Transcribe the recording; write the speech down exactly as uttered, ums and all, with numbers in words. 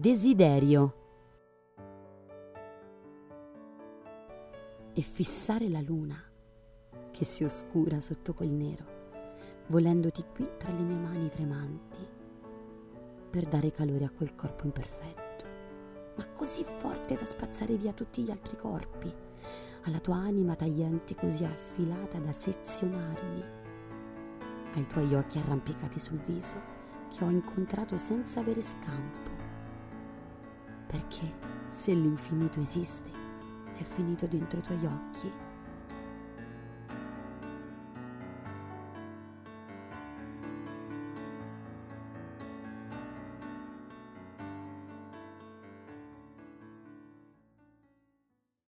desiderio. E fissare la luna che si oscura sotto quel nero, volendoti qui tra le mie mani tremanti, per dare calore a quel corpo imperfetto, ma così forte da spazzare via tutti gli altri corpi, alla tua anima tagliente così affilata da sezionarmi, ai tuoi occhi arrampicati sul viso che ho incontrato senza avere scampo, perché se l'infinito esiste, è finito dentro i tuoi occhi.